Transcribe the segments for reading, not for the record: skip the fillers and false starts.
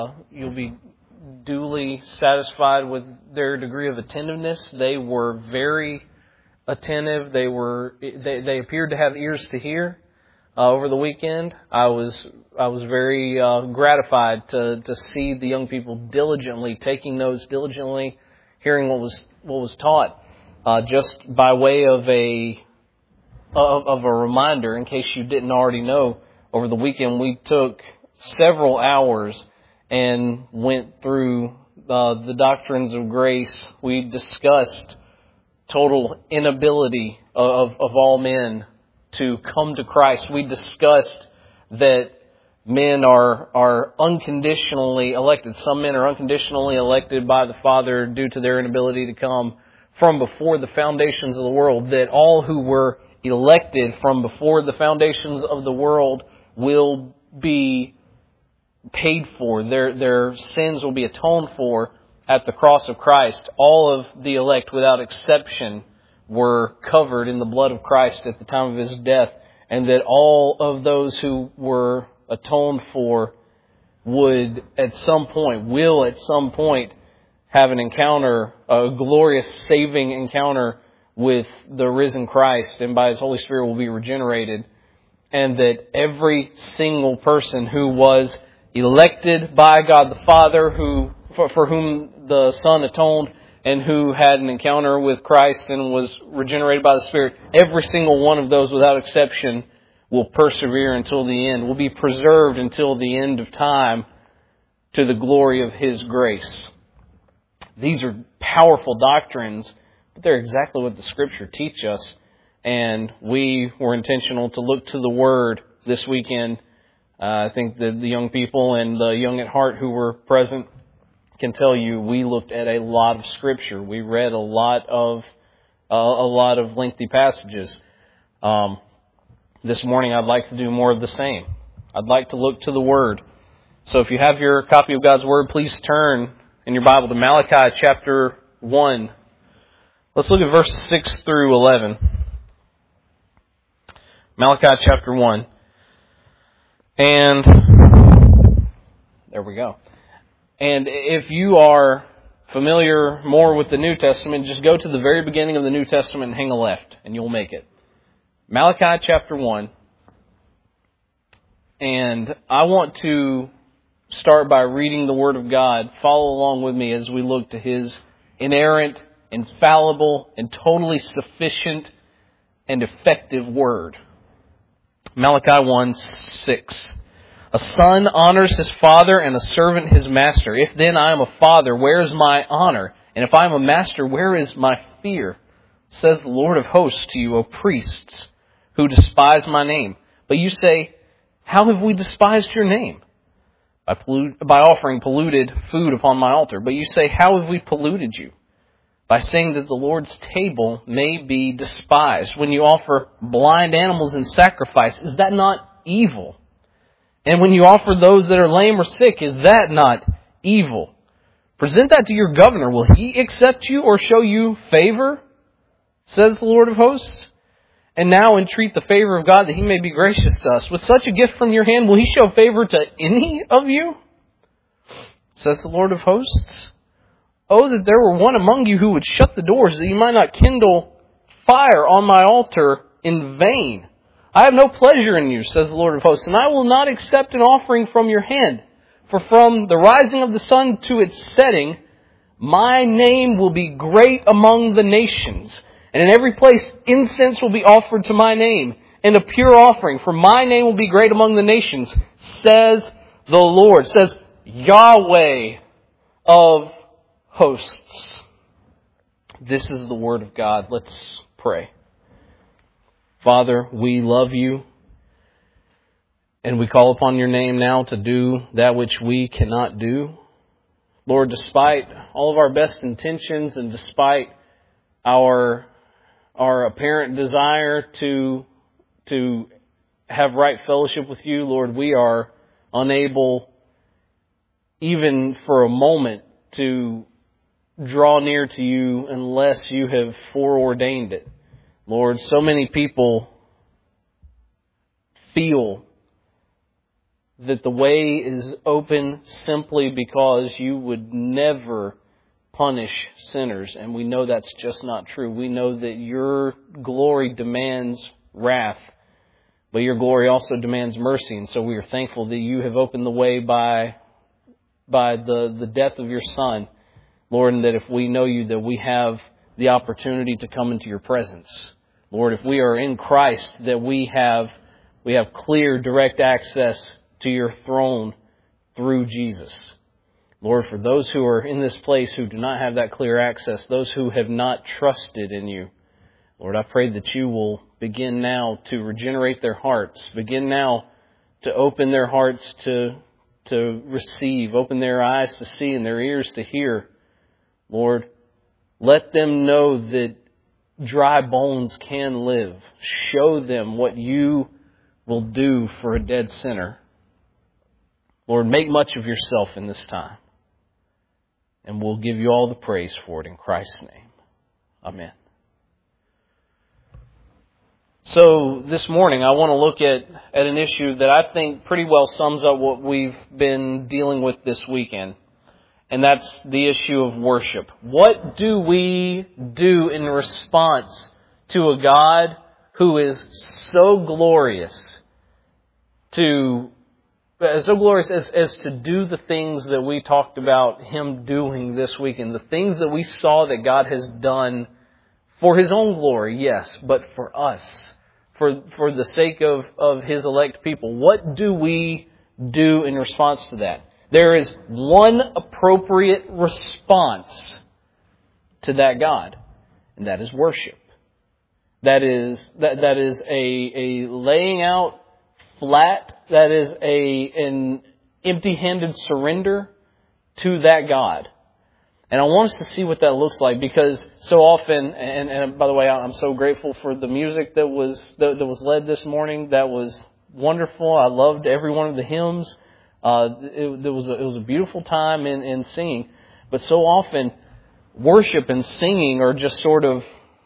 You'll be duly satisfied with their degree of attentiveness. They were very attentive. They appeared to have ears to hear. Over the weekend, I was very gratified to see the young people diligently taking notes, diligently hearing what was taught. Just by way of a reminder, in case you didn't already know, over the weekend we took several hours and went through the doctrines of grace. We discussed total inability of all men to come to Christ. We discussed that men are unconditionally elected. Some men are unconditionally elected by the Father due to their inability to come from before the foundations of the world. That all who were elected from before the foundations of the world will be paid for. Their sins will be atoned for at the cross of Christ. All of the elect, without exception, were covered in the blood of Christ at the time of His death, and that all of those who were atoned for will at some point have an encounter, a glorious saving encounter with the risen Christ, and by His Holy Spirit will be regenerated. And that every single person who was elected by God the Father, for whom the Son atoned, and who had an encounter with Christ and was regenerated by the Spirit, every single one of those without exception will persevere until the end, will be preserved until the end of time to the glory of His grace. These are powerful doctrines, but they're exactly what the Scripture teach us. And we were intentional to look to the Word this weekend. I think that the young people and the young at heart who were present can tell you we looked at a lot of Scripture. We read a lot of lengthy passages. This morning I'd like to do more of the same. I'd like to look to the Word. So if you have your copy of God's Word, please turn in your Bible to Malachi chapter 1. Let's look at verses 6 through 11. Malachi chapter 1. And there we go. And if you are familiar more with the New Testament, just go to the very beginning of the New Testament and hang a left, and you'll make it. Malachi chapter 1. And I want to start by reading the Word of God. Follow along with me as we look to His inerrant, infallible, and totally sufficient and effective Word. Malachi 1:6. A son honors his father and a servant his master. If then I am a father, where is my honor? And if I am a master, where is my fear? Says the Lord of hosts to you, O priests, who despise my name. But you say, how have we despised your name? By offering polluted food upon my altar. But you say, how have we polluted you? By saying that the Lord's table may be despised. When you offer blind animals in sacrifice, is that not evil? And when you offer those that are lame or sick, is that not evil? Present that to your governor. Will he accept you or show you favor? Says the Lord of hosts. And now entreat the favor of God that He may be gracious to us. With such a gift from your hand, will He show favor to any of you? Says the Lord of hosts. Oh, that there were one among you who would shut the doors, that you might not kindle fire on my altar in vain. I have no pleasure in you, says the Lord of hosts, and I will not accept an offering from your hand. For from the rising of the sun to its setting, my name will be great among the nations. And in every place incense will be offered to my name, and a pure offering, for my name will be great among the nations, says the Lord, says Yahweh of hosts. This is the Word of God. Let's pray. Father, we love You, and we call upon Your name now to do that which we cannot do. Lord, despite all of our best intentions and despite our apparent desire to have right fellowship with You, Lord, we are unable even for a moment to draw near to You unless You have foreordained it. Lord, so many people feel that the way is open simply because you would never punish sinners. And we know that's just not true. We know that your glory demands wrath, but your glory also demands mercy. And so we are thankful that you have opened the way by the death of your Son, Lord, and that if we know you, that we have the opportunity to come into your presence. Lord, if we are in Christ, that we have clear, direct access to your throne through Jesus. Lord, for those who are in this place who do not have that clear access, those who have not trusted in you, Lord, I pray that you will begin now to regenerate their hearts, begin now to open their hearts to receive, open their eyes to see and their ears to hear. Lord, let them know that dry bones can live. Show them what you will do for a dead sinner. Lord, make much of yourself in this time. And we'll give you all the praise for it in Christ's name. Amen. So this morning I want to look at an issue that I think pretty well sums up what we've been dealing with this weekend. And that's the issue of worship. What do we do in response to a God who is so glorious as to do the things that we talked about Him doing this weekend, the things that we saw that God has done for His own glory, yes, but for us, for the sake of His elect people. What do we do in response to that? There is one appropriate response to that God, and that is worship. That is a laying out flat. That is an empty-handed surrender to that God. And I want us to see what that looks like, because so often, and by the way, I'm so grateful for the music that was led this morning. That was wonderful. I loved every one of the hymns. It was a beautiful time in singing. But so often, worship and singing are just sort of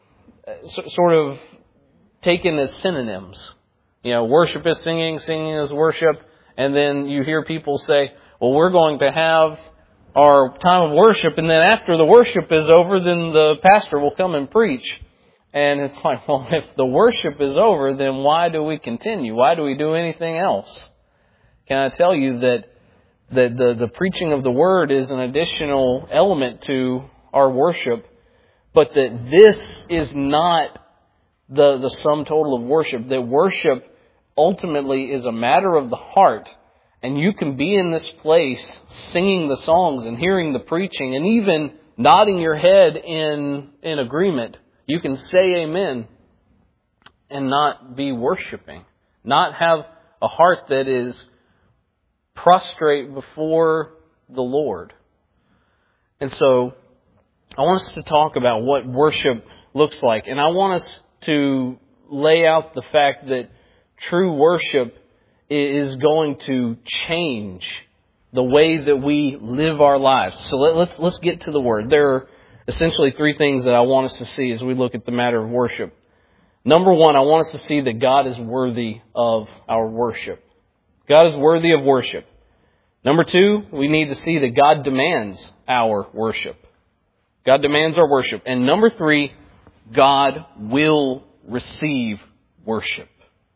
taken as synonyms. You know, worship is singing, singing is worship, and then you hear people say, well, we're going to have our time of worship, and then after the worship is over, then the pastor will come and preach. And it's like, well, if the worship is over, then why do we continue? Why do we do anything else? Can I tell you that the preaching of the Word is an additional element to our worship, but that this is not the sum total of worship, that worship ultimately is a matter of the heart. And you can be in this place singing the songs and hearing the preaching and even nodding your head in agreement. You can say amen and not be worshiping, not have a heart that is prostrate before the Lord. And so I want us to talk about what worship looks like. And I want us to lay out the fact that true worship is going to change the way that we live our lives. So let's get to the Word. There are essentially three things that I want us to see as we look at the matter of worship. Number one, I want us to see that God is worthy of our worship. God is worthy of worship. Number two, we need to see that God demands our worship. God demands our worship. And number three, God will receive worship.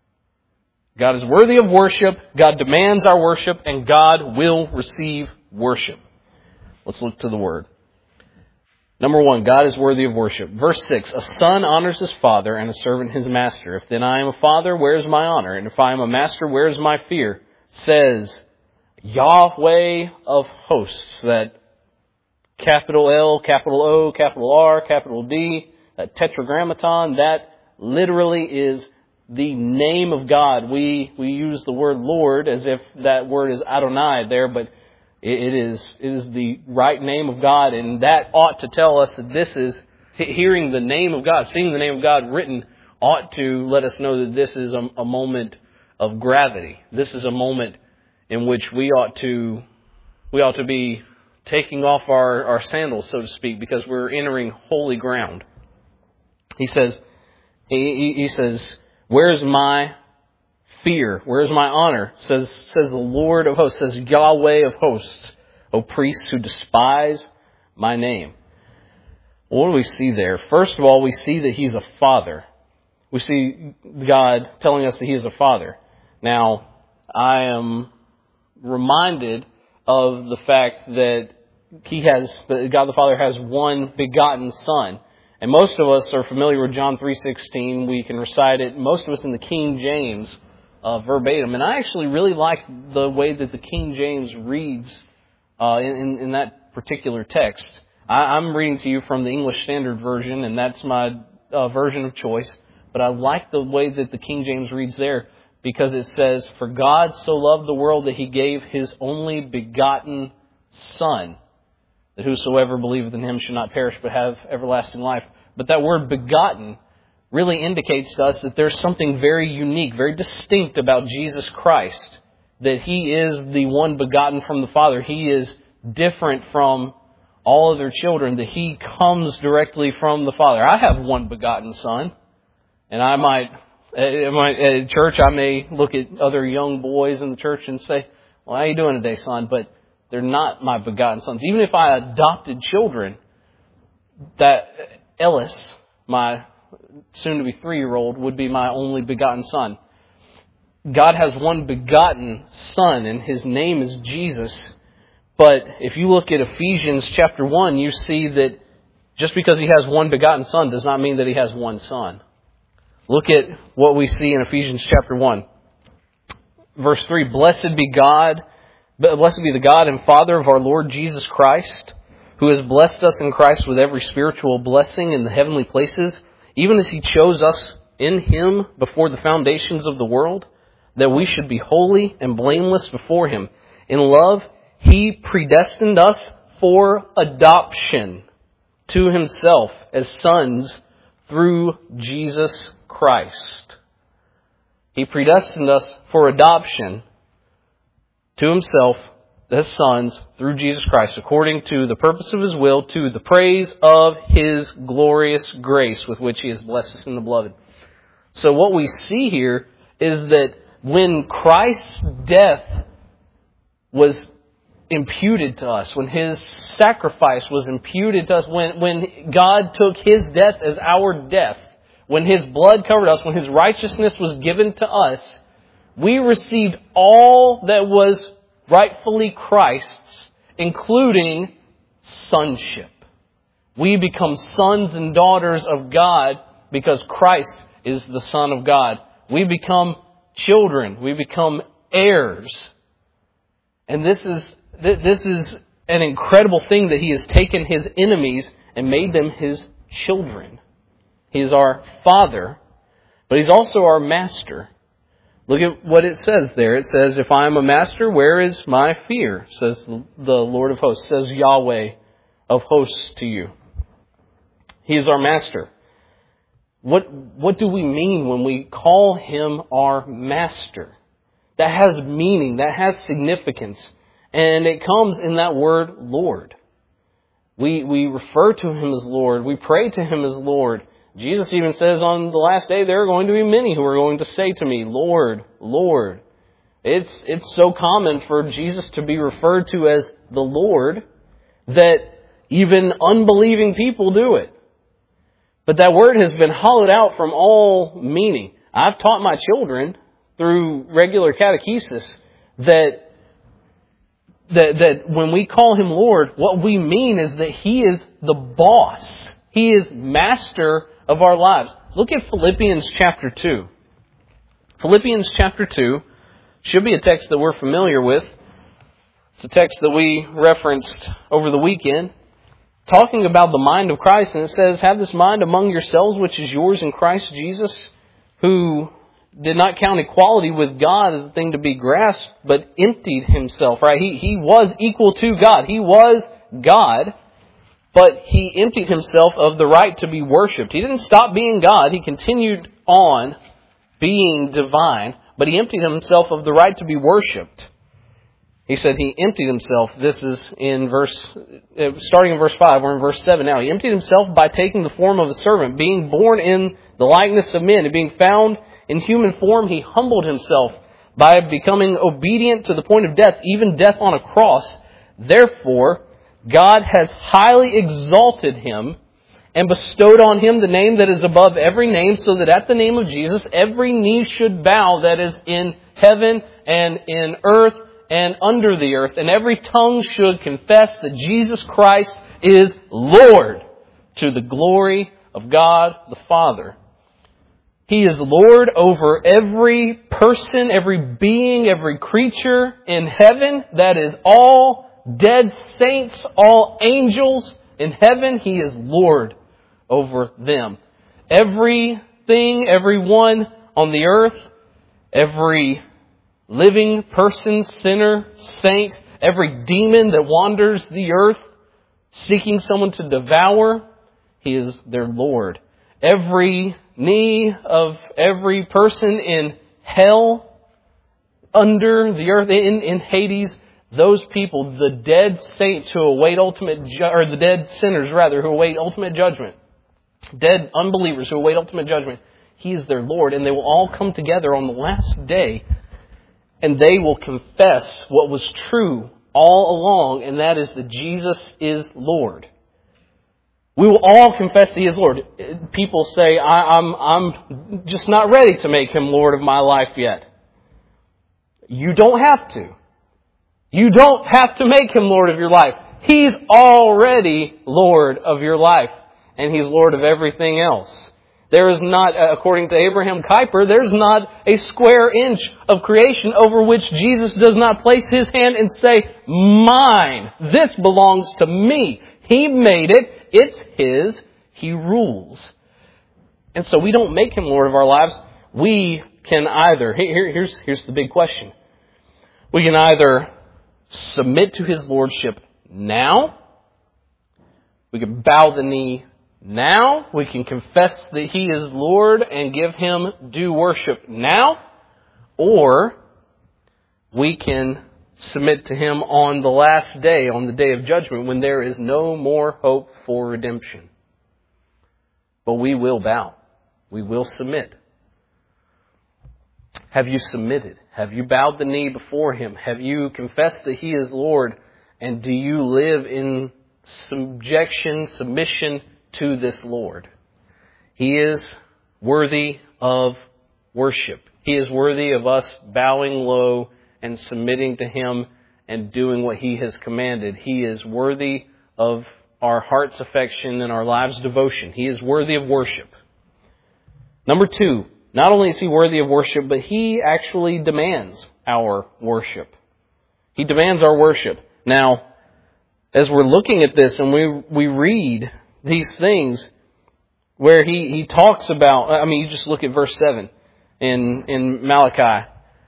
God is worthy of worship, God demands our worship, and God will receive worship. Let's look to the Word. Number one, God is worthy of worship. Verse 6, a son honors his father and a servant his master. If then I am a father, where is my honor? And if I am a master, where is my fear? Says Yahweh of hosts. That capital L, capital O, capital R, capital D, that tetragrammaton, that literally is the name of God. We use the word Lord as if that word is Adonai there, but it is the right name of God, and that ought to tell us that this is, hearing the name of God, seeing the name of God written, ought to let us know that this is a moment of gravity. This is a moment in which we ought to be taking off our sandals, so to speak, because we're entering holy ground. He says, where is my fear? Where is my honor? Says the Lord of hosts, says Yahweh of hosts, O priests who despise my name. What do we see there? First of all, we see that He's a Father. We see God telling us that He is a Father. Now, I am reminded of the fact that God the Father has one begotten Son. And most of us are familiar with John 3:16. We can recite it, most of us in the King James verbatim. And I actually really like the way that the King James reads in that particular text. I'm reading to you from the English Standard Version, and that's my version of choice. But I like the way that the King James reads there, because it says, "For God so loved the world that He gave His only begotten Son, that whosoever believeth in Him should not perish but have everlasting life." But that word begotten really indicates to us that there's something very unique, very distinct about Jesus Christ. That He is the one begotten from the Father. He is different from all other children, that He comes directly from the Father. I have one begotten Son. And at church, I may look at other young boys in the church and say, "Well, how you doing today, son?" But they're not my begotten sons. Even if I adopted children, that Ellis, my soon-to-be 3-year-old, would be my only begotten son. God has one begotten Son, and His name is Jesus. But if you look at Ephesians chapter 1, you see that just because He has one begotten Son does not mean that He has one Son. Look at what we see in Ephesians chapter 1. Verse 3, Blessed be the God and Father of our Lord Jesus Christ, who has blessed us in Christ with every spiritual blessing in the heavenly places, even as He chose us in Him before the foundations of the world, that we should be holy and blameless before Him. In love, He predestined us for adoption to Himself as sons through Jesus Christ. He predestined us for adoption to Himself as sons through Jesus Christ, according to the purpose of His will, to the praise of His glorious grace with which He has blessed us in the beloved. So what we see here is that when Christ's death was imputed to us, when His sacrifice was imputed to us, when God took His death as our death, when His blood covered us, when His righteousness was given to us, we received all that was rightfully Christ's, including sonship. We become sons and daughters of God because Christ is the Son of God. We become children. We become heirs. And this is an incredible thing, that He has taken His enemies and made them His children. He is our Father, but He's also our Master. Look at what it says there. It says, "If I am a master, where is my fear?" says the Lord of hosts, says Yahweh of hosts to you. He is our Master. What do we mean when we call Him our Master? That has meaning, that has significance. And it comes in that word, Lord. We refer to Him as Lord. We pray to Him as Lord. Jesus even says on the last day, there are going to be many who are going to say to me, Lord, Lord. It's so common for Jesus to be referred to as the Lord that even unbelieving people do it. But that word has been hollowed out from all meaning. I've taught my children through regular catechesis that when we call Him Lord, what we mean is that He is the boss. He is master of our lives. Look at Philippians chapter 2. Philippians chapter 2 should be a text that we're familiar with. It's a text that we referenced over the weekend, talking about the mind of Christ. And it says, "Have this mind among yourselves, which is yours in Christ Jesus, who did not count equality with God as a thing to be grasped, but emptied Himself." Right? He was equal to God. He was God. But He emptied Himself of the right to be worshipped. He didn't stop being God. He continued on being divine. But He emptied Himself of the right to be worshipped. He said He emptied Himself. This is starting in verse 5. We're in verse 7 now. He emptied Himself by taking the form of a servant, being born in the likeness of men, and being found in human form, He humbled Himself by becoming obedient to the point of death, even death on a cross. Therefore, God has highly exalted Him and bestowed on Him the name that is above every name, so that at the name of Jesus every knee should bow that is in heaven and in earth and under the earth, and every tongue should confess that Jesus Christ is Lord, to the glory of God the Father. He is Lord over every person, every being, every creature in heaven. That is all dead saints, all angels in heaven. He is Lord over them. Everything, everyone on the earth, every living person, sinner, saint, every demon that wanders the earth seeking someone to devour, He is their Lord. Every knee of every person in hell, under the earth, in Hades, those people, the dead saints who await the dead sinners rather, who await ultimate judgment, dead unbelievers who await ultimate judgment, He is their Lord, and they will all come together on the last day, and they will confess what was true all along, and that is that Jesus is Lord. We will all confess that He is Lord. People say, I'm just not ready to make Him Lord of my life yet. You don't have to. You don't have to make Him Lord of your life. He's already Lord of your life. And He's Lord of everything else. There is not, according to Abraham Kuyper, there's not a square inch of creation over which Jesus does not place His hand and say, mine. This belongs to me. He made it. It's His. He rules. And so we don't make Him Lord of our lives. We can either, here's the big question. We can either submit to His Lordship now. We can bow the knee now. We can confess that He is Lord and give Him due worship now. Or we can submit to Him on the last day, on the day of judgment, when there is no more hope for redemption. But we will bow. We will submit. Have you submitted? Have you bowed the knee before Him? Have you confessed that He is Lord? And do you live in submission to this Lord? He is worthy of worship. He is worthy of us bowing low and submitting to Him and doing what He has commanded. He is worthy of our heart's affection and our lives' devotion. He is worthy of worship. Number 2, not only is He worthy of worship, but He actually demands our worship. He demands our worship. Now, as we're looking at this and we read these things where He talks about, you just look at verse 7 in Malachi.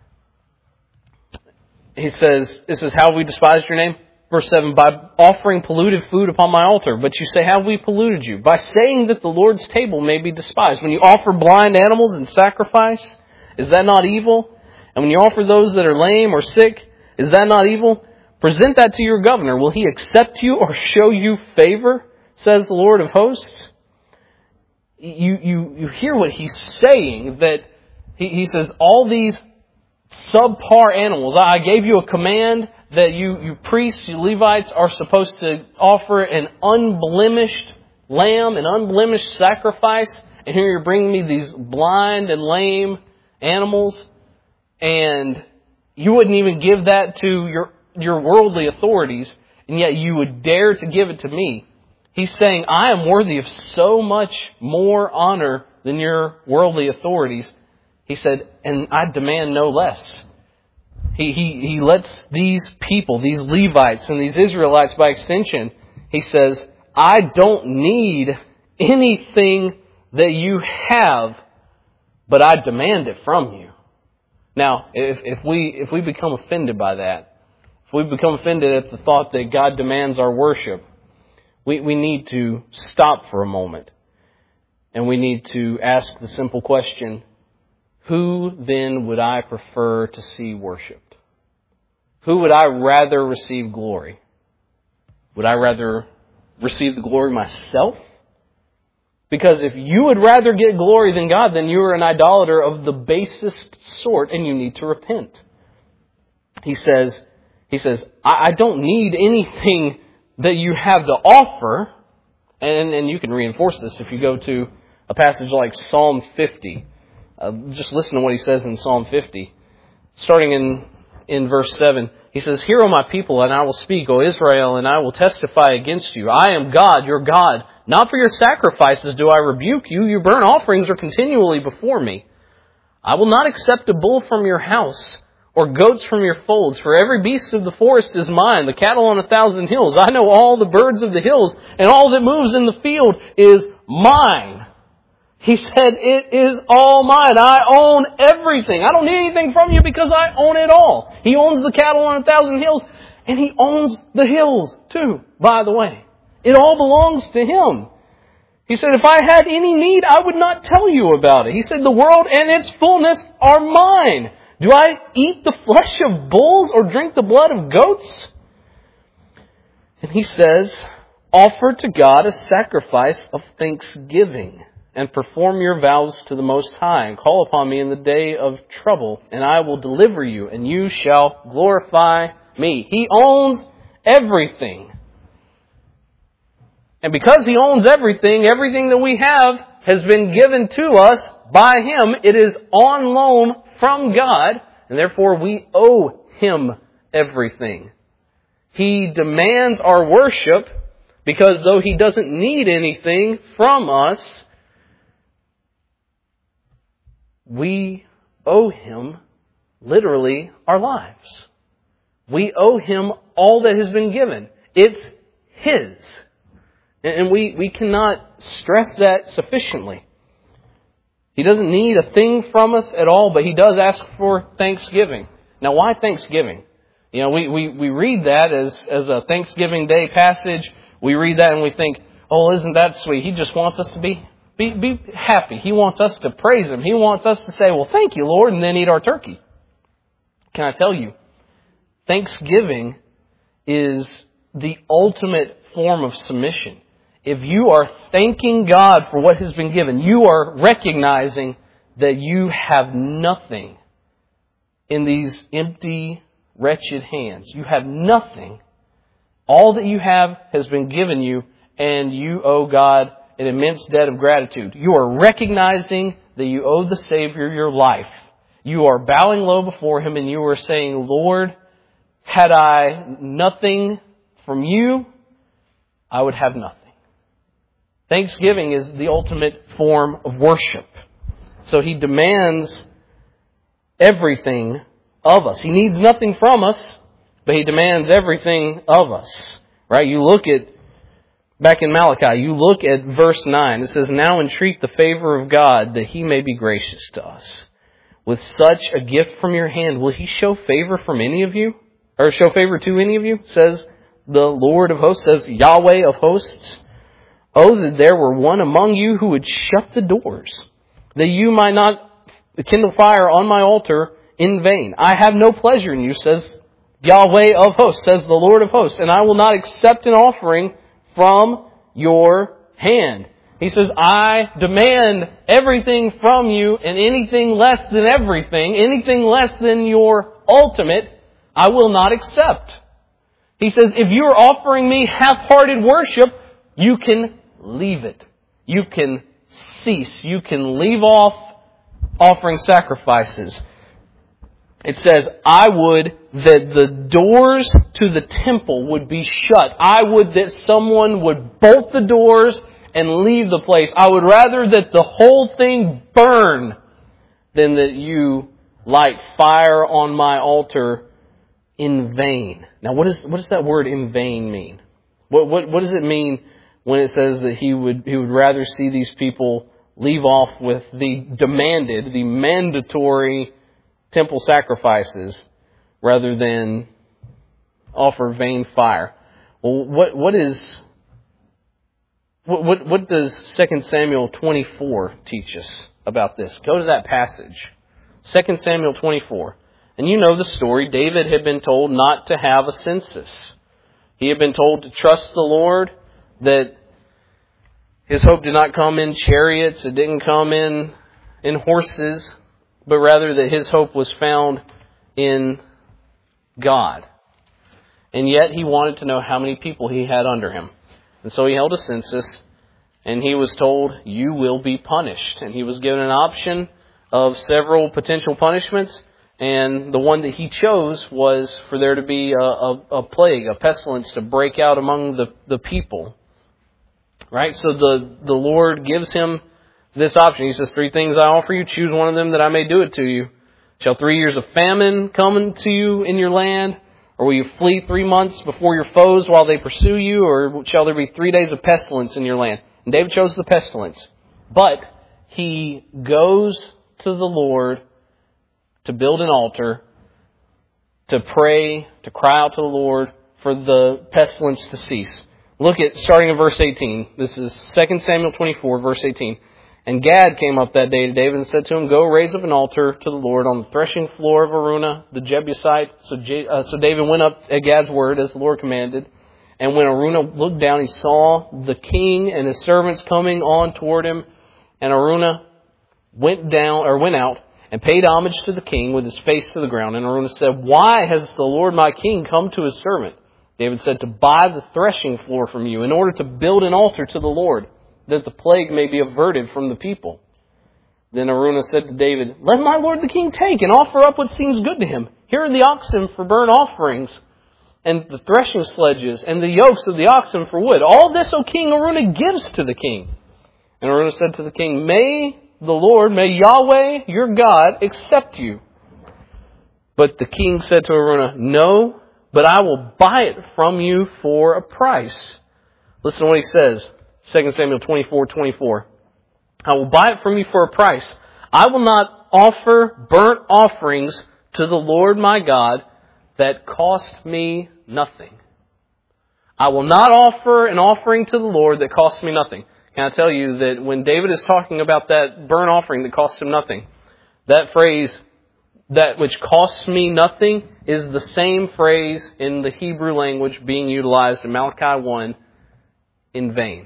He says, this is how we despised your name. Verse 7, by offering polluted food upon my altar. But you say, how have we polluted you? By saying that the Lord's table may be despised. When you offer blind animals in sacrifice, is that not evil? And when you offer those that are lame or sick, is that not evil? Present that to your governor. Will he accept you or show you favor? Says the Lord of hosts. You hear what he's saying, that he says, all these subpar animals. I gave you a command that you priests, you Levites, are supposed to offer an unblemished lamb, an unblemished sacrifice. And here you're bringing me these blind and lame animals. And you wouldn't even give that to your worldly authorities. And yet you would dare to give it to me. He's saying, I am worthy of so much more honor than your worldly authorities. He said, and I demand no less. He lets these people, these Levites and these Israelites by extension, he says, I don't need anything that you have, but I demand it from you. Now, if we become offended by that, if we become offended at the thought that God demands our worship, we need to stop for a moment. And we need to ask the simple question, who then would I prefer to see worshipped? Who would I rather receive glory? Would I rather receive the glory myself Because if you would rather get glory than God, then you are an idolater of the basest sort and you need to repent. He says, I don't need anything that you have to offer. And you can reinforce this if you go to a passage like Psalm 50. Just listen to what he says in Psalm 50. Starting in verse 7. He says, "Hear, O my people, and I will speak, O Israel, and I will testify against you. I am God, your God. Not for your sacrifices do I rebuke you. Your burnt offerings are continually before me. I will not accept a bull from your house, or goats from your folds. For every beast of the forest is mine, the cattle on 1,000 hills. I know all the birds of the hills, and all that moves in the field is mine." He said, it is all mine. I own everything. I don't need anything from you because I own it all. He owns the cattle on 1,000 hills, and He owns the hills too, by the way. It all belongs to Him. He said, if I had any need, I would not tell you about it. He said, the world and its fullness are mine. Do I eat the flesh of bulls or drink the blood of goats? And He says, offer to God a sacrifice of thanksgiving and perform your vows to the Most High and call upon me in the day of trouble, and I will deliver you, and you shall glorify me. He owns everything. And because He owns everything, everything that we have has been given to us by Him. It is on loan from God, and therefore we owe Him everything. He demands our worship because though He doesn't need anything from us, we owe Him literally our lives. We owe Him all that has been given. It's His. And we cannot stress that sufficiently. He doesn't need a thing from us at all, but He does ask for thanksgiving. Now, why thanksgiving? You know, we read that as a Thanksgiving Day passage. We read that and we think, oh, isn't that sweet? He just wants us to be happy. He wants us to praise Him. He wants us to say, well, thank you, Lord, and then eat our turkey. Can I tell you, thanksgiving is the ultimate form of submission. If you are thanking God for what has been given, you are recognizing that you have nothing in these empty, wretched hands. You have nothing. All that you have has been given you, and you owe God an immense debt of gratitude. You are recognizing that you owe the Savior your life. You are bowing low before Him, and you are saying, Lord, had I nothing from you, I would have nothing. Thanksgiving is the ultimate form of worship. So He demands everything of us. He needs nothing from us, but He demands everything of us. Right? You look at, back in Malachi, you look at verse 9. It says, now entreat the favor of God that He may be gracious to us. With such a gift from your hand, will He show favor from any of you? Or show favor to any of you? Says the Lord of hosts, says Yahweh of hosts. Oh, that there were one among you who would shut the doors, that you might not kindle fire on my altar in vain. I have no pleasure in you, says Yahweh of hosts, says the Lord of hosts, and I will not accept an offering from your hand. He says, I demand everything from you, and anything less than everything, anything less than your ultimate, I will not accept. He says, if you're offering me half-hearted worship, you can leave it. You can cease. You can leave off offering sacrifices. It says, I would that the doors to the temple would be shut. I would that someone would bolt the doors and leave the place. I would rather that the whole thing burn than that you light fire on my altar in vain. Now, what does that word in vain mean? What does it mean when it says that he would rather see these people leave off with the mandatory temple sacrifices rather than offer vain fire? Well, what does 2 Samuel 24 teach us about this? Go to that passage. 2 Samuel 24. And you know the story. David had been told not to have a census. He had been told to trust the Lord, that His hope did not come in chariots. It didn't come in horses, but rather that his hope was found in God. And yet he wanted to know how many people he had under him. And so he held a census, and he was told, you will be punished. And he was given an option of several potential punishments, and the one that he chose was for there to be a plague, a pestilence to break out among the people. Right? So the Lord gives him this option. He says, 3 things I offer you, choose one of them that I may do it to you. Shall 3 years of famine come to you in your land? Or will you flee 3 months before your foes while they pursue you? Or shall there be 3 days of pestilence in your land? And David chose the pestilence. But he goes to the Lord to build an altar, to pray, to cry out to the Lord for the pestilence to cease. Look at, starting in verse 18. This is 2 Samuel 24, verse 18. And Gad came up that day to David and said to him, go raise up an altar to the Lord on the threshing floor of Araunah, the Jebusite. So David went up at Gad's word as the Lord commanded. And when Araunah looked down, he saw the king and his servants coming on toward him. And Araunah went out and paid homage to the king with his face to the ground. And Araunah said, why has the Lord my king come to his servant? David said, to buy the threshing floor from you in order to build an altar to the Lord, that the plague may be averted from the people. Then Araunah said to David, let my lord the king take and offer up what seems good to him. Here are the oxen for burnt offerings, and the threshing sledges, and the yokes of the oxen for wood. All this, O king, Araunah gives to the king. And Araunah said to the king, may Yahweh your God accept you. But the king said to Araunah, no, but I will buy it from you for a price. Listen to what he says. 2 Samuel 24:24. I will buy it from you for a price. I will not offer burnt offerings to the Lord my God that cost me nothing. I will not offer an offering to the Lord that costs me nothing. Can I tell you that when David is talking about that burnt offering that costs him nothing, that phrase, that which costs me nothing, is the same phrase in the Hebrew language being utilized in Malachi 1, in vain.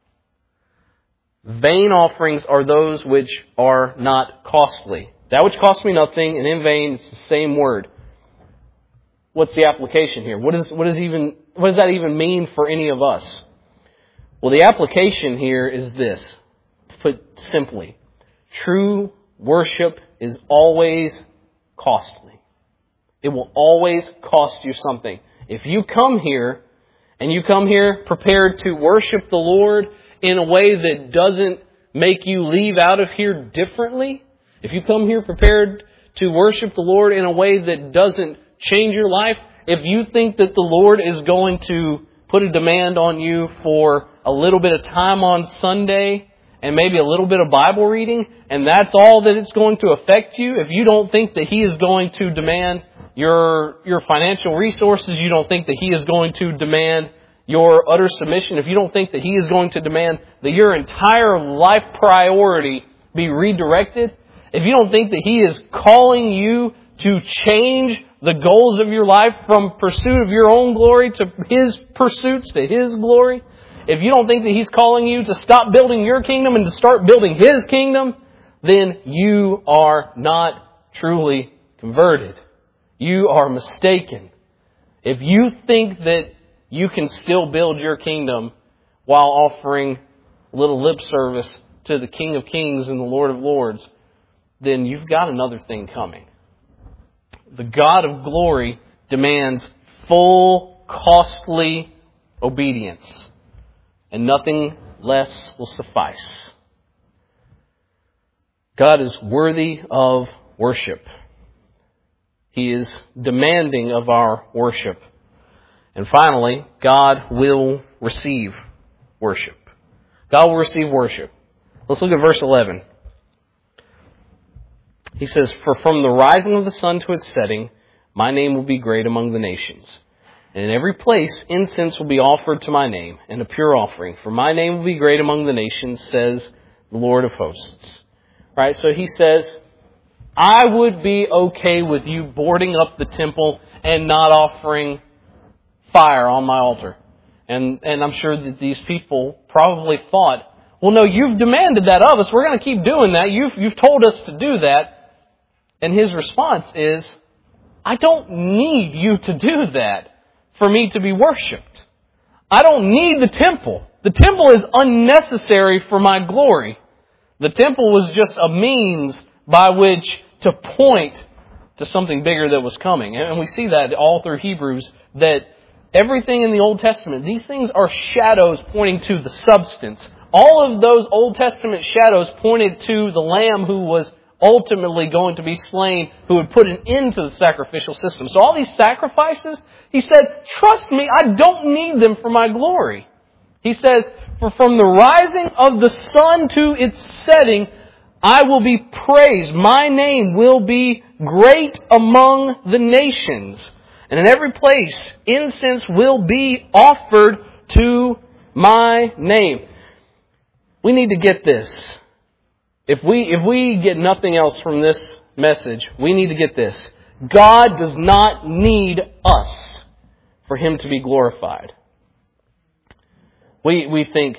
Vain offerings are those which are not costly. That which costs me nothing, and in vain, it's the same word. What's the application here? What does that even mean for any of us? Well, the application here is this. Put simply, true worship is always costly. It will always cost you something. If you come here, and you come here prepared to worship the Lord in a way that doesn't make you leave out of here differently, if you come here prepared to worship the Lord in a way that doesn't change your life, if you think that the Lord is going to put a demand on you for a little bit of time on Sunday and maybe a little bit of Bible reading, and that's all that it's going to affect you, if you don't think that He is going to demand your financial resources, you don't think that He is going to demand your utter submission, if you don't think that He is going to demand that your entire life priority be redirected, if you don't think that He is calling you to change the goals of your life from pursuit of your own glory to His pursuits, to His glory, if you don't think that He's calling you to stop building your kingdom and to start building His kingdom, then you are not truly converted. You are mistaken. If you think that you can still build your kingdom while offering little lip service to the King of Kings and the Lord of Lords, then you've got another thing coming. The God of glory demands full, costly obedience, and nothing less will suffice. God is worthy of worship. He is demanding of our worship. And finally, God will receive worship. God will receive worship. Let's look at verse 11. He says, for from the rising of the sun to its setting, my name will be great among the nations. And in every place incense will be offered to my name, and a pure offering. For my name will be great among the nations, says the Lord of hosts. Right? So he says, I would be okay with you boarding up the temple and not offering fire on my altar. And I'm sure that these people probably thought well, no, you've demanded that of us. We're going to keep doing that. You've told us to do that. And his response is, I don't need you to do that for me to be worshipped. I don't need the temple. The temple is unnecessary for my glory. The temple was just a means by which to point to something bigger that was coming. And we see that all through Hebrews, that everything in the Old Testament, these things are shadows pointing to the substance. All of those Old Testament shadows pointed to the Lamb who was ultimately going to be slain, who would put an end to the sacrificial system. So all these sacrifices, he said, trust me, I don't need them for my glory. He says, for from the rising of the sun to its setting, I will be praised. My name will be great among the nations. And in every place, incense will be offered to my name. We need to get this. If we get nothing else from this message, we need to get this. God does not need us for Him to be glorified. We think,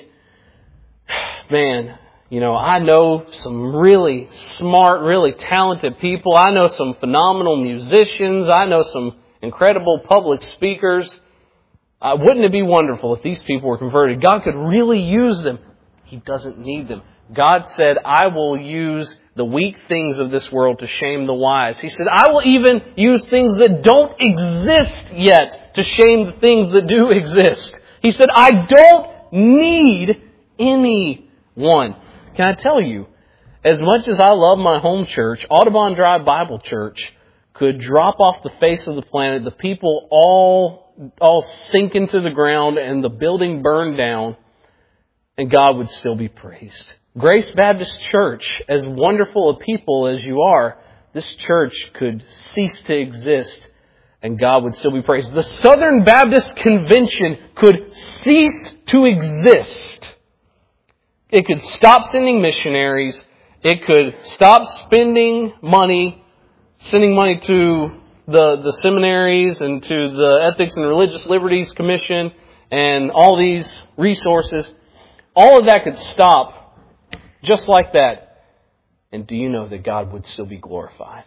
man, I know some really smart, really talented people. I know some phenomenal musicians. I know some incredible public speakers. Wouldn't it be wonderful if these people were converted? God could really use them. He doesn't need them. God said, I will use the weak things of this world to shame the wise. He said, I will even use things that don't exist yet to shame the things that do exist. He said, I don't need anyone. Can I tell you, as much as I love my home church, Audubon Drive Bible Church could drop off the face of the planet, the people all sink into the ground and the building burn down, and God would still be praised. Grace Baptist Church, as wonderful a people as you are, this church could cease to exist and God would still be praised. The Southern Baptist Convention could cease to exist. It could stop sending missionaries. It could stop spending money, sending money to the seminaries and to the Ethics and Religious Liberties Commission and all these resources. All of that could stop just like that. And do you know that God would still be glorified?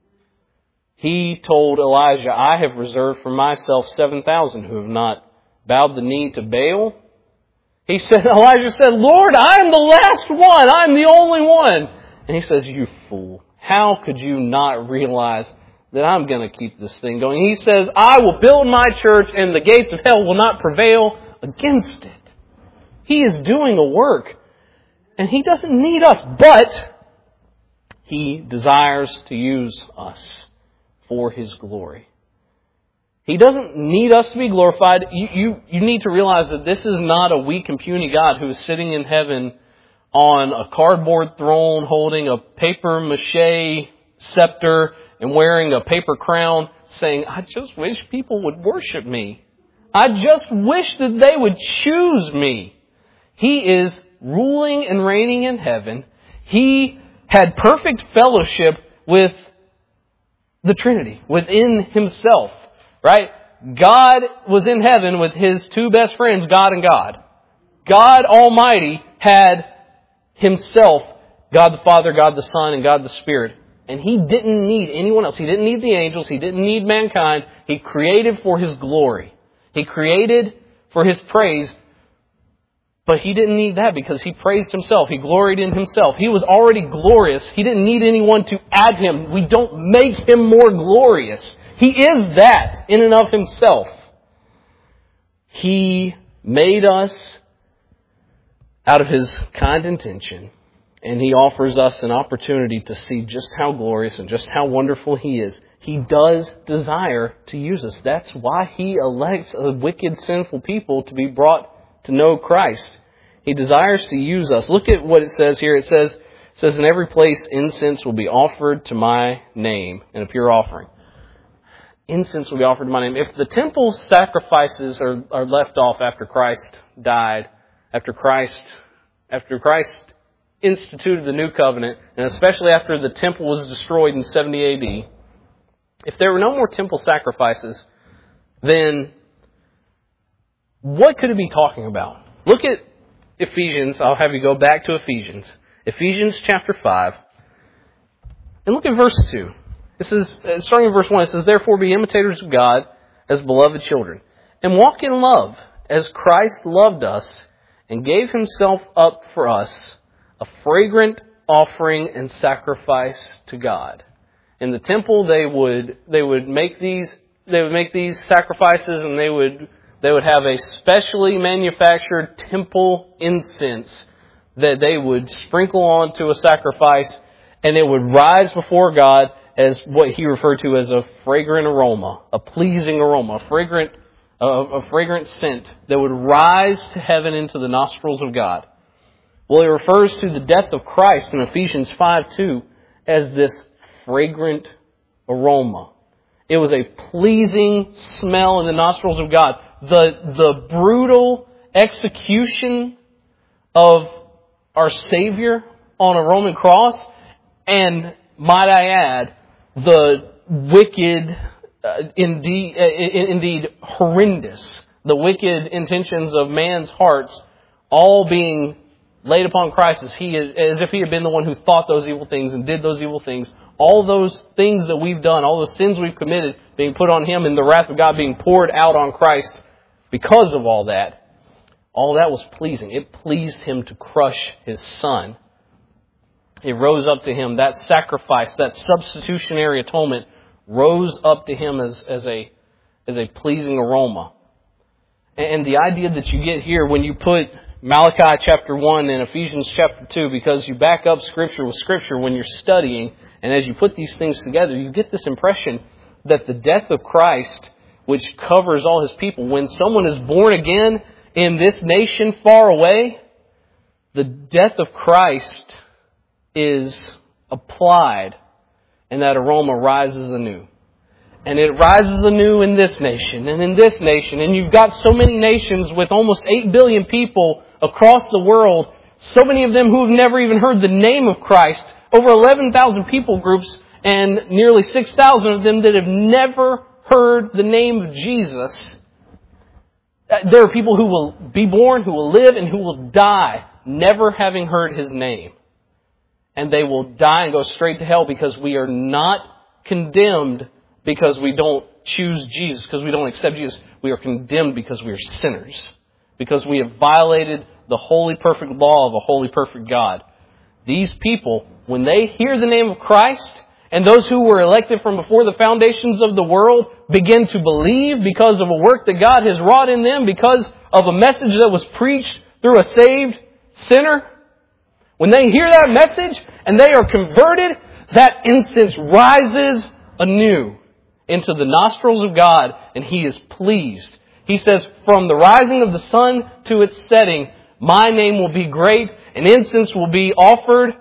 He told Elijah, I have reserved for myself 7,000 who have not bowed the knee to Baal. Elijah said, Lord, I'm the last one. I'm the only one. And he says, you fool. How could you not realize that I'm going to keep this thing going? He says, I will build my church and the gates of hell will not prevail against it. He is doing a work. And He doesn't need us, but He desires to use us for His glory. He doesn't need us to be glorified. You need to realize that this is not a weak and puny God who is sitting in heaven on a cardboard throne holding a paper mache scepter and wearing a paper crown saying, I just wish people would worship me. I just wish that they would choose me. He is ruling and reigning in heaven. He had perfect fellowship with the Trinity, within Himself, right? God was in heaven with His two best friends, God and God. God Almighty had Himself, God the Father, God the Son, and God the Spirit. And He didn't need anyone else. He didn't need the angels. He didn't need mankind. He created for His glory. He created for His praise. But He didn't need that because He praised Himself. He gloried in Himself. He was already glorious. He didn't need anyone to add Him. We don't make Him more glorious. He is that in and of Himself. He made us out of His kind intention. And He offers us an opportunity to see just how glorious and just how wonderful He is. He does desire to use us. That's why He elects a wicked, sinful people to be brought to know Christ. He desires to use us. Look at what it says here. It says, in every place incense will be offered to my name in a pure offering. Incense will be offered to my name. If the temple sacrifices are left off after Christ died, after Christ instituted the new covenant, and especially after the temple was destroyed in 70 AD, if there were no more temple sacrifices, then what could it be talking about? Look at Ephesians. I'll have you go back to Ephesians. Ephesians chapter 5. And look at verse 2. This is, starting in verse 1, it says, "Therefore be imitators of God as beloved children, and walk in love as Christ loved us and gave himself up for us, a fragrant offering and sacrifice to God." In the temple, they would make these sacrifices, and they would have a specially manufactured temple incense that they would sprinkle onto a sacrifice, and it would rise before God as what he referred to as a fragrant aroma, a pleasing aroma, a fragrant scent that would rise to heaven into the nostrils of God. Well, it refers to the death of Christ in Ephesians 5:2 as this fragrant aroma. It was a pleasing smell in the nostrils of God. The brutal execution of our Savior on a Roman cross, and might I add, the wicked, indeed horrendous, the wicked intentions of man's hearts, all being laid upon Christ as if he had been the one who thought those evil things and did those evil things. All those things that we've done, all the sins we've committed being put on him, and the wrath of God being poured out on Christ because of all that was pleasing. It pleased him to crush his Son. It rose up to him. That sacrifice, that substitutionary atonement, rose up to him as a pleasing aroma. And the idea that you get here when you put Malachi chapter 1 and Ephesians chapter 2, because you back up Scripture with Scripture when you're studying, and as you put these things together, you get this impression that the death of Christ, which covers all his people, when someone is born again in this nation far away, the death of Christ is applied, and that aroma rises anew. And it rises anew in this nation, and in this nation. And you've got so many nations with almost 8 billion people across the world, so many of them who have never even heard the name of Christ, over 11,000 people groups, and nearly 6,000 of them that have never heard the name of Jesus. There are people who will be born, who will live, and who will die never having heard his name. And they will die and go straight to hell, because we are not condemned because we don't choose Jesus, because we don't accept Jesus. We are condemned because we are sinners, because we have violated the holy, perfect law of a holy, perfect God. These people, when they hear the name of Christ, and those who were elected from before the foundations of the world begin to believe because of a work that God has wrought in them, because of a message that was preached through a saved sinner, when they hear that message and they are converted, that incense rises anew into the nostrils of God, and he is pleased. He says, "From the rising of the sun to its setting, my name will be great, and incense will be offered,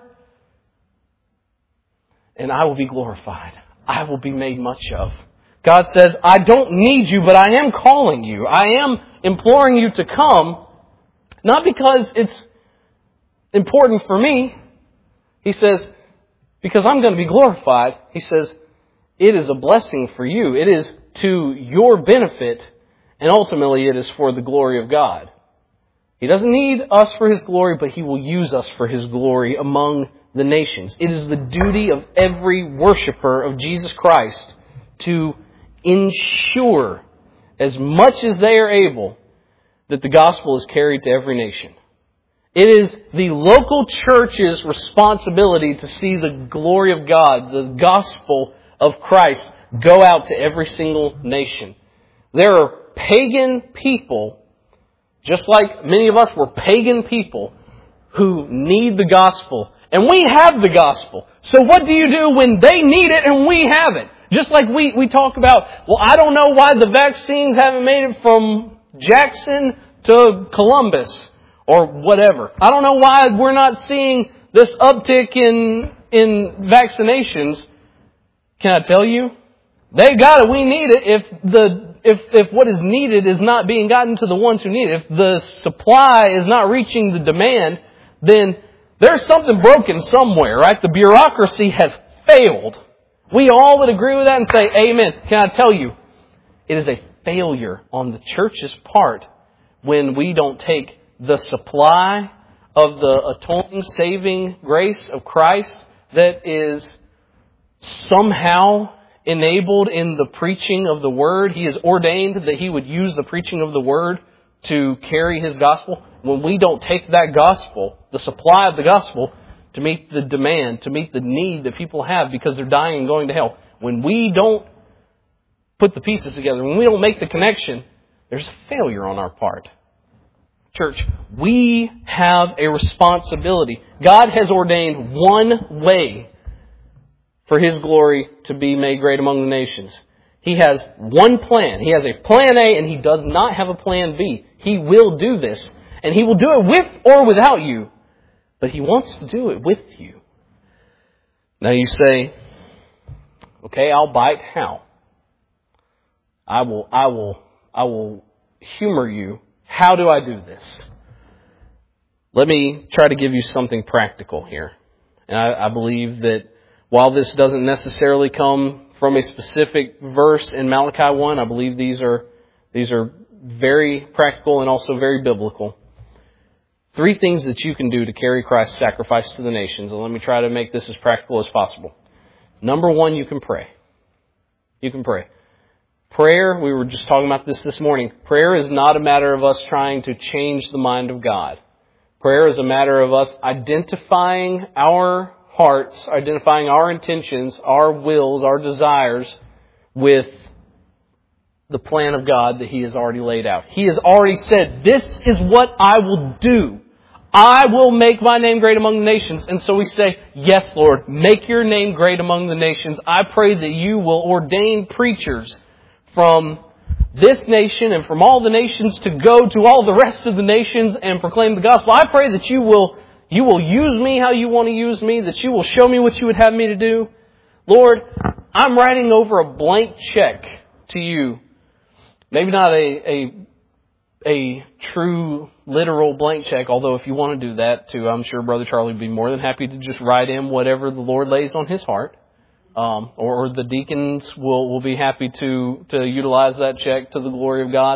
and I will be glorified. I will be made much of." God says, I don't need you, but I am calling you. I am imploring you to come, not because it's important for me. He says, because I'm going to be glorified. He says, it is a blessing for you. It is to your benefit, and ultimately it is for the glory of God. He doesn't need us for his glory, but he will use us for his glory among the nations. It is the duty of every worshiper of Jesus Christ to ensure, as much as they are able, that the gospel is carried to every nation. It is the local church's responsibility to see the glory of God, the gospel of Christ, go out to every single nation. There are pagan people, just like many of us were pagan people, who need the gospel. And we have the gospel. So what do you do when they need it and we have it? Just like we talk about, well, I don't know why the vaccines haven't made it from Jackson to Columbus or whatever. I don't know why we're not seeing this uptick in vaccinations. Can I tell you? They got it. We need it. If what is needed is not being gotten to the ones who need it, if the supply is not reaching the demand, then there's something broken somewhere, right? The bureaucracy has failed. We all would agree with that and say, amen. Can I tell you, it is a failure on the church's part when we don't take the supply of the atoning, saving grace of Christ that is somehow enabled in the preaching of the Word. He has ordained that He would use the preaching of the Word to carry His gospel. When we don't take that gospel, the supply of the gospel, to meet the demand, to meet the need that people have because they're dying and going to hell, when we don't put the pieces together, when we don't make the connection, there's a failure on our part. Church, we have a responsibility. God has ordained one way for His glory to be made great among the nations. He has one plan. He has a plan A, and He does not have a plan B. He will do this, and He will do it with or without you. But He wants to do it with you. Now you say, okay, I'll bite. How? I will humor you. How do I do this? Let me try to give you something practical here. And I believe that while this doesn't necessarily come from a specific verse in Malachi 1, I believe these are very practical and also very biblical. 3 things that you can do to carry Christ's sacrifice to the nations. And let me try to make this as practical as possible. Number 1, you can pray. You can pray. Prayer, we were just talking about this morning. Prayer is not a matter of us trying to change the mind of God. Prayer is a matter of us identifying our hearts, identifying our intentions, our wills, our desires with the plan of God that He has already laid out. He has already said, this is what I will do. I will make my name great among the nations. And so we say, yes, Lord, make your name great among the nations. I pray that you will ordain preachers from this nation and from all the nations to go to all the rest of the nations and proclaim the gospel. I pray that you will use me how you want to use me, that you will show me what you would have me to do. Lord, I'm writing over a blank check to you. Maybe not a true, literal blank check, although if you want to do that too, I'm sure Brother Charlie would be more than happy to just write in whatever the Lord lays on his heart. Or the deacons will be happy to utilize that check to the glory of God.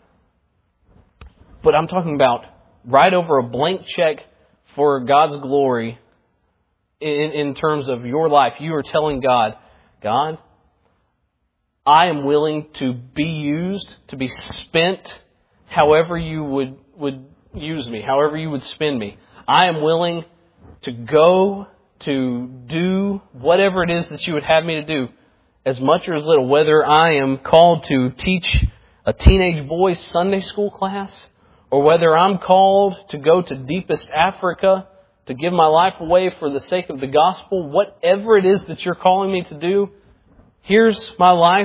But I'm talking about write over a blank check for God's glory in terms of your life. You are telling God, God, I am willing to be used, to be spent however you would use me, however you would spend me. I am willing to go to do whatever it is that you would have me to do, as much or as little, whether I am called to teach a teenage boy's Sunday school class, or whether I'm called to go to deepest Africa to give my life away for the sake of the gospel, whatever it is that you're calling me to do, here's my life.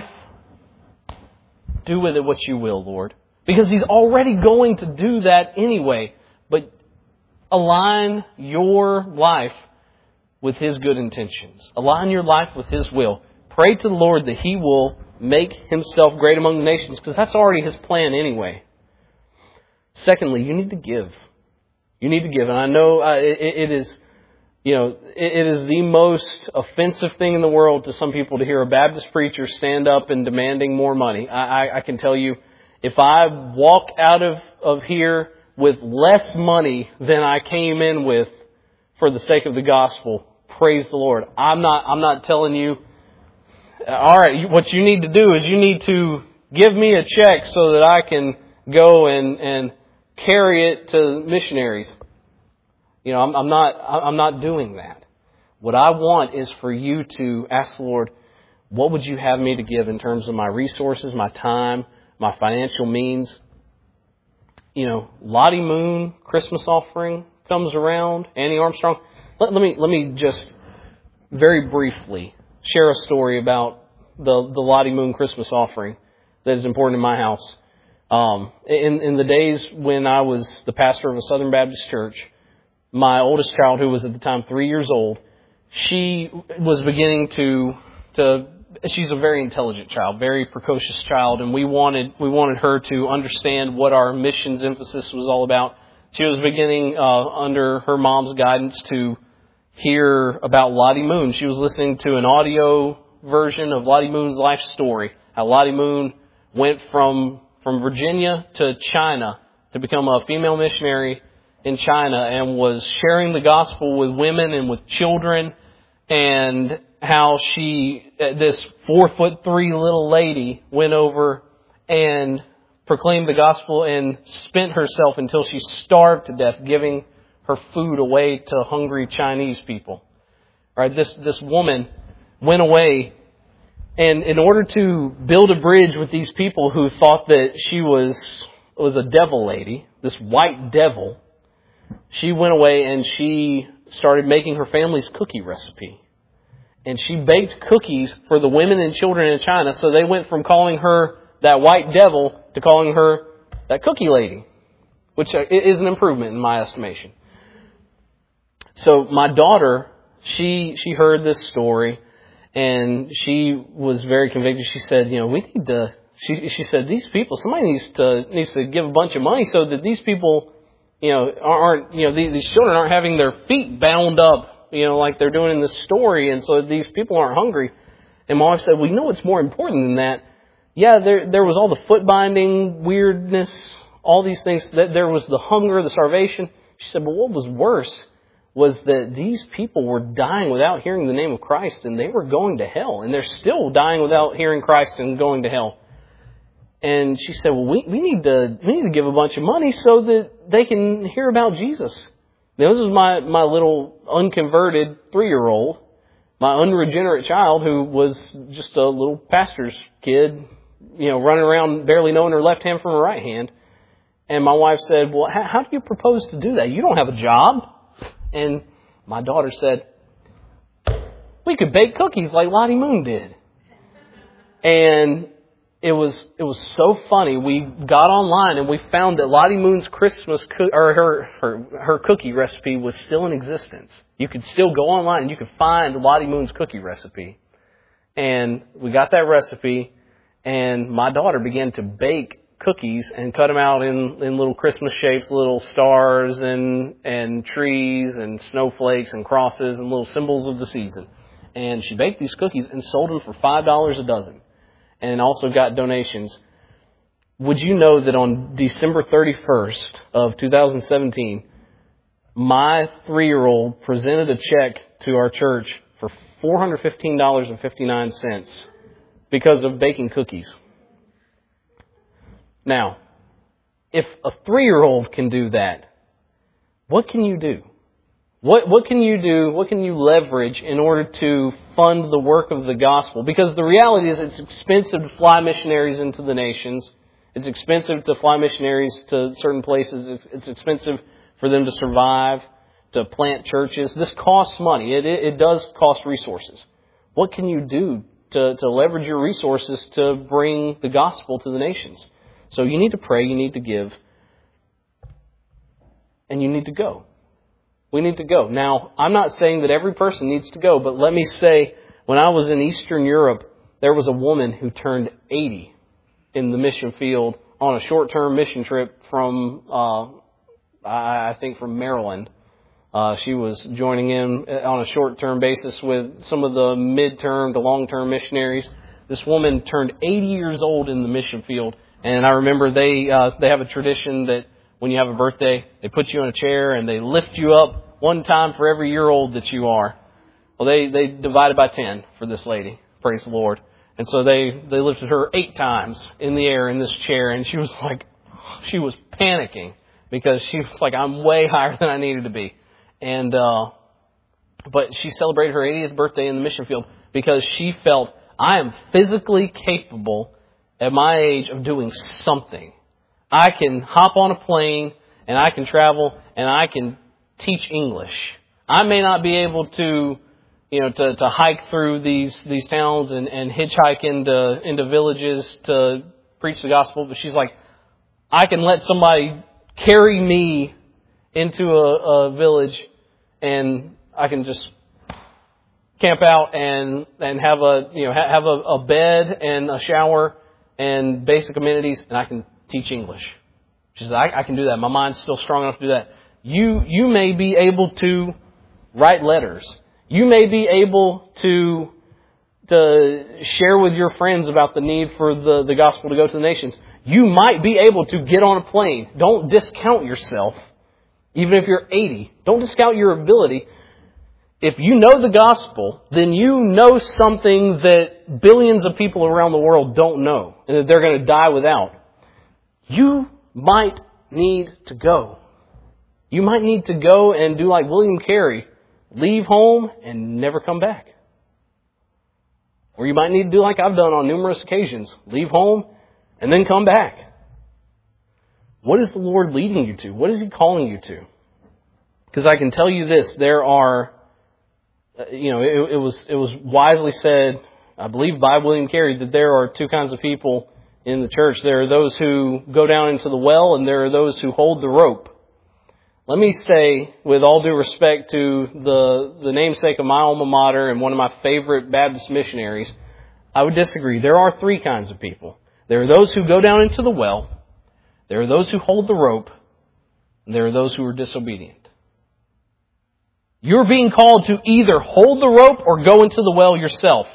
Do with it what you will, Lord. Because He's already going to do that anyway. But align your life with His good intentions. Align your life with His will. Pray to the Lord that He will make Himself great among the nations, because that's already His plan anyway. Secondly, you need to give. You need to give. And I know it is the most offensive thing in the world to some people to hear a Baptist preacher stand up and demanding more money. I can tell you, if I walk out of here with less money than I came in with for the sake of the gospel, praise the Lord. I'm not telling you, all right, what you need to do is you need to give me a check so that I can go and carry it to missionaries. I'm not doing that. What I want is for you to ask the Lord, what would you have me to give in terms of my resources, my time, my financial means? Lottie Moon Christmas offering comes around. Annie Armstrong. Let me just very briefly share a story about the Lottie Moon Christmas offering that is important in my house. In the days when I was the pastor of a Southern Baptist church, my oldest child, who was at the time 3 years old, she was beginning to she's a very intelligent child, very precocious child, and we wanted her to understand what our missions emphasis was all about. She was beginning, under her mom's guidance, to hear about Lottie Moon. She was listening to an audio version of Lottie Moon's life story. How Lottie Moon went from Virginia to China to become a female missionary in China and was sharing the gospel with women and with children, and how this 4'3" little lady went over and proclaimed the gospel and spent herself until she starved to death, giving her food away to hungry Chinese people. Right? This woman went away, and in order to build a bridge with these people who thought that she was a devil lady, this white devil, she went away and she started making her family's cookie recipe. And she baked cookies for the women and children in China, so they went from calling her that white devil to calling her that cookie lady, which is an improvement in my estimation. So my daughter, she heard this story, and she was very convicted. She said, we need to. She said, these people, somebody needs to give a bunch of money so that these people, aren't these children aren't having their feet bound up, like they're doing in this story, and so these people aren't hungry. And my wife said, well, what's more important than that? Yeah, there was all the foot binding weirdness, all these things. That there was the hunger, the starvation. She said, but what was worse was that these people were dying without hearing the name of Christ, and they were going to hell, and they're still dying without hearing Christ and going to hell. And she said, well, we need to give a bunch of money so that they can hear about Jesus. Now, this is my little unconverted 3-year-old, my unregenerate child who was just a little pastor's kid, running around barely knowing her left hand from her right hand. And my wife said, well, how do you propose to do that? You don't have a job. And my daughter said, we could bake cookies like Lottie Moon did. And it was so funny. We got online and we found that Lottie Moon's Christmas her cookie recipe was still in existence. You could still go online and you could find Lottie Moon's cookie recipe. And we got that recipe, and my daughter began to bake cookies and cut them out in little Christmas shapes, little stars and trees and snowflakes and crosses and little symbols of the season. And she baked these cookies and sold them for $5 a dozen. And also got donations. Would you know that on December 31st of 2017, my 3-year-old presented a check to our church for $415.59 because of baking cookies. Now, if a 3-year-old can do that, what can you do? What can you do? What can you leverage in order to fund the work of the gospel? Because the reality is it's expensive to fly missionaries into the nations. It's expensive to fly missionaries to certain places. It's expensive for them to survive, to plant churches. This costs money. It does cost resources. What can you do to leverage your resources to bring the gospel to the nations? So you need to pray, you need to give, and you need to go. We need to go. Now, I'm not saying that every person needs to go, but let me say, when I was in Eastern Europe, there was a woman who turned 80 in the mission field on a short-term mission trip from, I think from Maryland. She was joining in on a short-term basis with some of the mid-term to long-term missionaries. This woman turned 80 years old in the mission field, and I remember they have a tradition that when you have a birthday, they put you in a chair and they lift you up one time for every year old that you are. Well, they divided by 10 for this lady. Praise the Lord. And so they lifted her 8 times in the air in this chair, and she was panicking because she was like, I'm way higher than I needed to be. And, but she celebrated her 80th birthday in the mission field because she felt, I am physically capable at my age of doing something. I can hop on a plane and I can travel and I can teach English. I may not be able to, to hike through these towns and hitchhike into villages to preach the gospel, but she's like, I can let somebody carry me into a village and I can just camp out and have a bed and a shower and basic amenities, and I can teach English. She says, I can do that. My mind's still strong enough to do that. You may be able to write letters. You may be able to share with your friends about the need for the gospel to go to the nations. You might be able to get on a plane. Don't discount yourself. Even if you're 80, don't discount your ability. If you know the gospel, then you know something that billions of people around the world don't know, and that they're going to die without. You might need to go. You might need to go and do like William Carey, leave home and never come back. Or you might need to do like I've done on numerous occasions, leave home and then come back. What is the Lord leading you to? What is He calling you to? Because I can tell you this, there are, it was wisely said, I believe by William Carey, that there are two kinds of people in the church. There are those who go down into the well, and there are those who hold the rope. Let me say, with all due respect to the namesake of my alma mater and one of my favorite Baptist missionaries, I would disagree. There are three kinds of people. There are those who go down into the well, there are those who hold the rope, and there are those who are disobedient. You're being called to either hold the rope or go into the well yourself.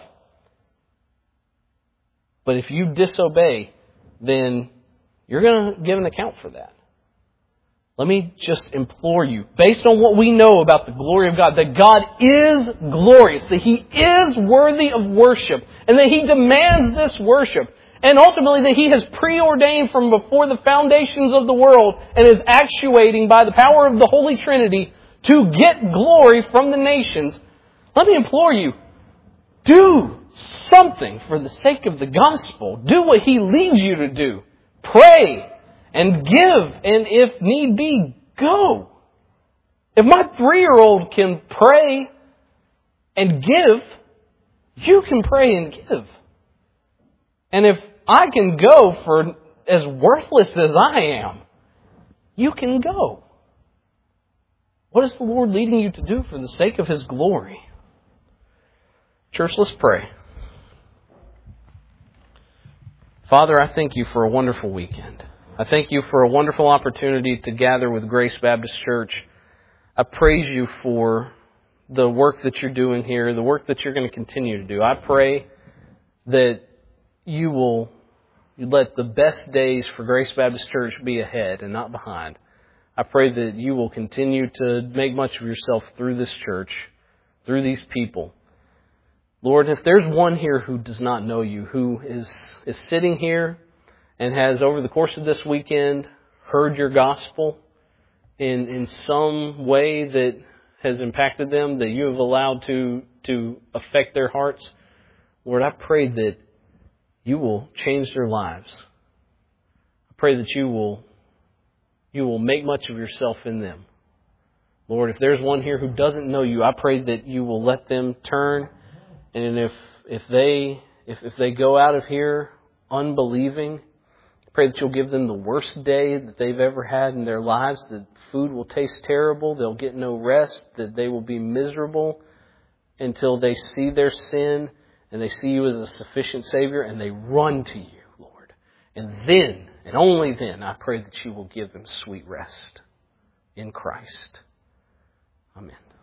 But if you disobey, then you're going to give an account for that. Let me just implore you, based on what we know about the glory of God, that God is glorious, that He is worthy of worship, and that He demands this worship. And ultimately that He has preordained from before the foundations of the world and is actuating by the power of the Holy Trinity to get glory from the nations. Let me implore you, do something for the sake of the gospel. Do what He leads you to do. Pray and give, and if need be, go. If my 3-year-old can pray and give, you can pray and give. And if I can go for as worthless as I am, you can go. What is the Lord leading you to do for the sake of His glory? Church, let's pray. Father, I thank You for a wonderful weekend. I thank You for a wonderful opportunity to gather with Grace Baptist Church. I praise You for the work that You're doing here, the work that You're going to continue to do. I pray that You will let the best days for Grace Baptist Church be ahead and not behind. I pray that You will continue to make much of Yourself through this church, through these people. Lord, if there's one here who does not know You, who is sitting here and has, over the course of this weekend, heard Your gospel in some way that has impacted them, that You have allowed to affect their hearts, Lord, I pray that You will change their lives. I pray that You will make much of Yourself in them. Lord, if there's one here who doesn't know You, I pray that You will let them turn. And if they go out of here unbelieving, I pray that You'll give them the worst day that they've ever had in their lives, that food will taste terrible, they'll get no rest, that they will be miserable until they see their sin and they see You as a sufficient Savior and they run to You, Lord. And then, and only then, I pray that You will give them sweet rest in Christ. Amen.